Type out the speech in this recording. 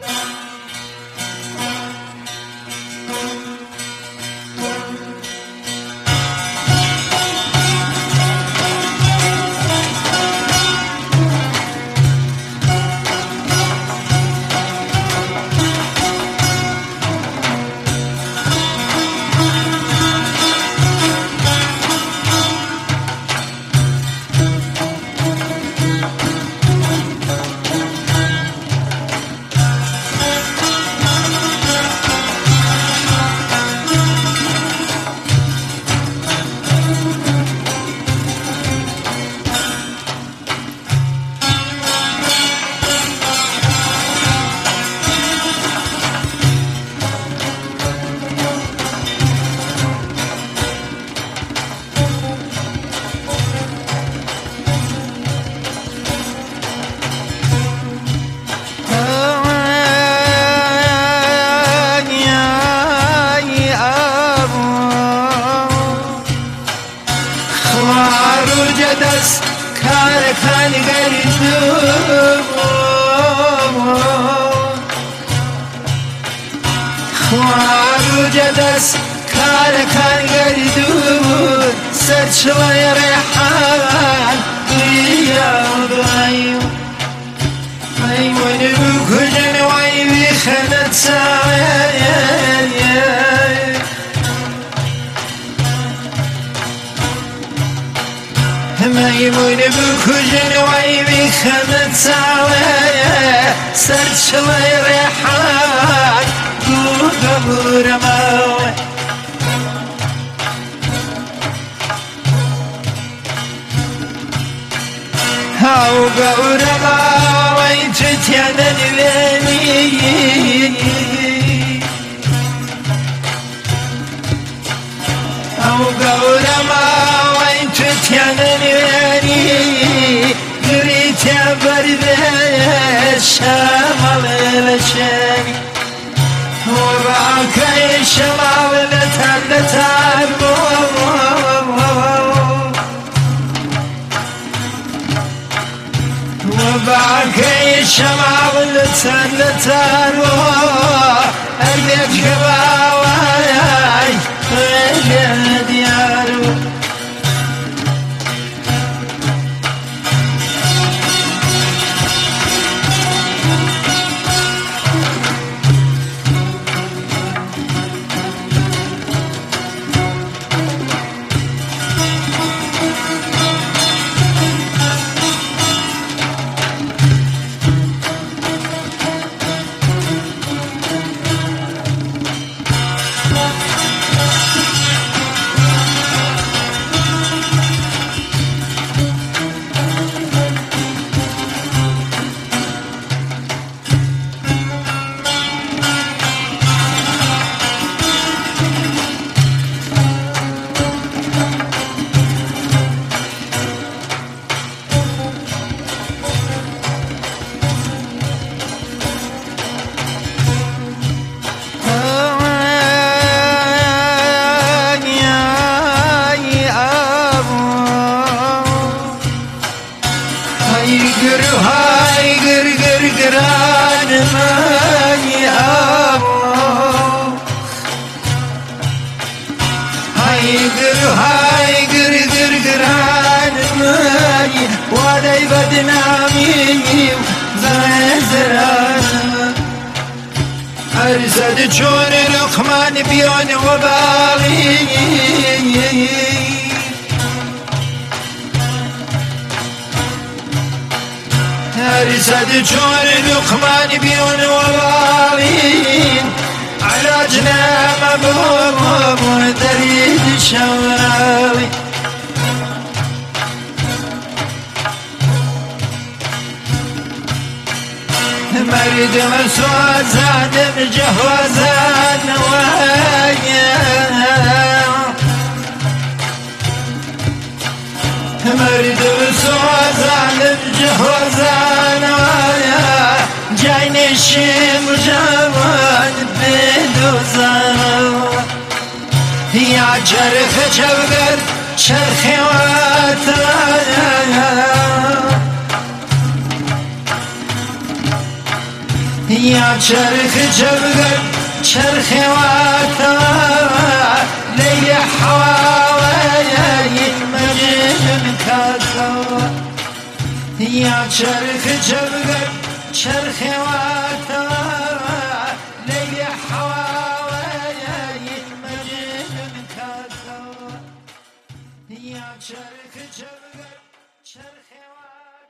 دست کار کارگری خواروج دست کار کارگری دور سرچوی ریحان بیادایی ایوانی بکجن وی بیخنت سایی میمون بکجن وی بیخنت سایی سرچوی ریحان قبور ماوي هاو قبور ماوي تتيانا نبيني هاو قبور ماوي تتيانا نبيني قريت يا بردش شامل لشاني وبعكي شمال لتان وبعكي شمال لتان أريد كباواي أريد ديارو هاي قر قران ماني هاي قر قران ماني ولي بدنامي زرزران أرزد جون لقمان بيون وبالي أرزد جون لقمان بيون وبالين على جنام أبوه دريد شوراوي مريد مسوازان بجهوازان ويا مريد مسوازان بجهوازان ويا جايني شيم جوان بدوزان يا جرخ جبر شرخي واتايا يا شرخ جبر شرخ واتا لي حواوي مجن كاسوا يا شرخ جبر شرخ واتا لي حواوي مجن كاسوا يا شرخ جبر شرخ واتا